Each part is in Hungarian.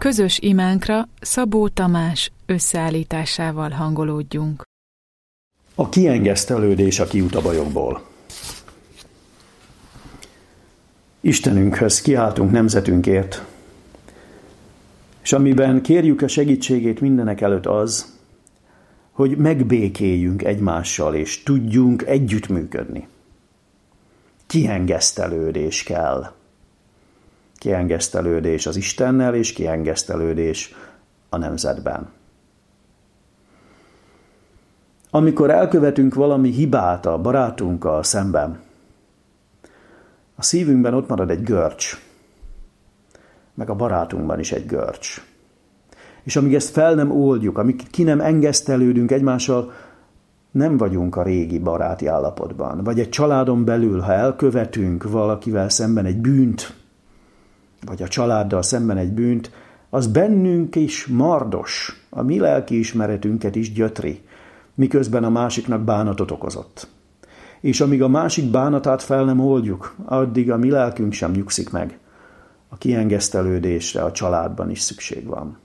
közös imánkra Szabó Tamás összeállításával hangolódjunk. A kiengesztelődés a kiút a bajokból. Istenünkhöz kiáltunk nemzetünkért, és amiben kérjük a segítségét mindenek előtt az, hogy megbékéljünk egymással, és tudjunk együttműködni. Kiengesztelődés kell. Kiengesztelődés az Istennel, és kiengesztelődés a nemzetben. Amikor elkövetünk valami hibát a barátunkkal szemben, a szívünkben ott marad egy görcs, meg a barátunkban is egy görcs. És amíg ezt fel nem oldjuk, amíg ki nem engesztelődünk egymással, nem vagyunk a régi baráti állapotban. Vagy egy családon belül, ha elkövetünk valakivel szemben egy bűnt, vagy a családdal szemben egy bűnt, az bennünk is mardos, a mi lelkiismeretünket is gyötri, miközben a másiknak bánatot okozott. És amíg a másik bánatát fel nem oldjuk, addig a mi lelkünk sem nyugszik meg. A kiengesztelődésre a családban is szükség van.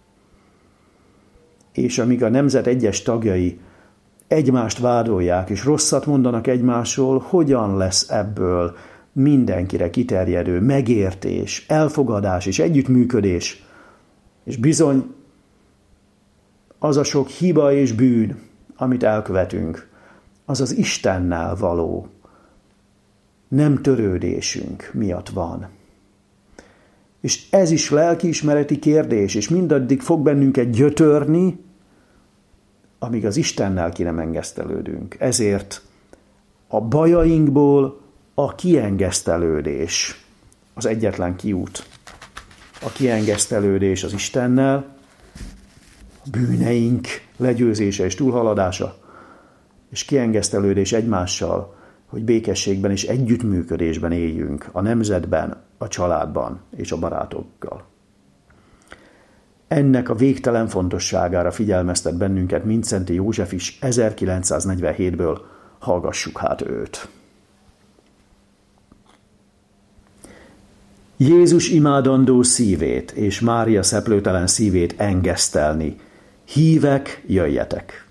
És amíg a nemzet egyes tagjai egymást vádolják, és rosszat mondanak egymásról, hogyan lesz ebből mindenkire kiterjedő megértés, elfogadás és együttműködés? És bizony, az a sok hiba és bűn, amit elkövetünk, az az Istennel való nem törődésünk miatt van. És ez is lelkiismereti kérdés, és mindaddig fog bennünket gyötörni, amíg az Istennel ki nem engesztelődünk. Ezért a bajainkból a kiengesztelődés az egyetlen kiút. A kiengesztelődés az Istennel, a bűneink legyőzése és túlhaladása, és kiengesztelődés egymással, hogy békességben és együttműködésben éljünk a nemzetben, a családban és a barátokkal. Ennek a végtelen fontosságára figyelmeztet bennünket Mindszenty József is 1947-ből, hallgassuk hát őt. Jézus imádandó szívét és Mária szeplőtelen szívét engesztelni. Hívek, jöjjetek!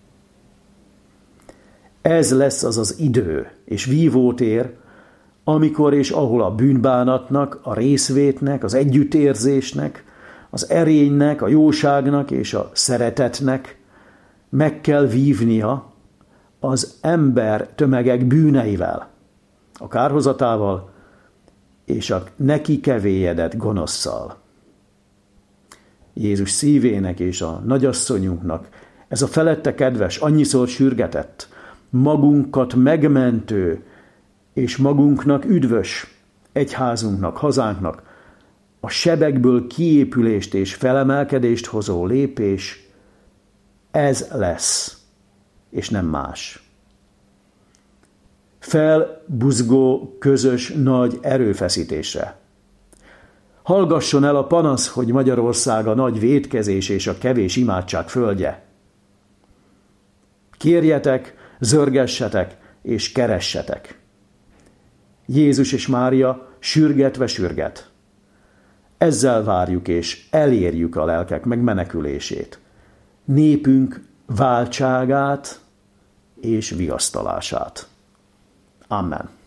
Ez lesz az az idő és vívótér, amikor és ahol a bűnbánatnak, a részvétnek, az együttérzésnek, az erénynek, a jóságnak és a szeretetnek meg kell vívnia az ember tömegek bűneivel, a kárhozatával és a neki kevélyedett gonosszal. Jézus szívének és a nagyasszonyunknak ez a felette kedves, annyiszor sürgetett, magunkat megmentő és magunknak üdvös egyházunknak, hazánknak a sebekből kiépülést és felemelkedést hozó lépés, ez lesz, és nem más. Felbuzgó, közös, nagy erőfeszítésre. Hallgasson el a panasz, hogy Magyarország a nagy vétkezés és a kevés imádság földje. Kérjetek, zörgessetek és keressetek. Jézus és Mária sürgetve sürget. Ezzel várjuk és elérjük a lelkek megmenekülését, népünk váltságát és vigasztalását. Amen.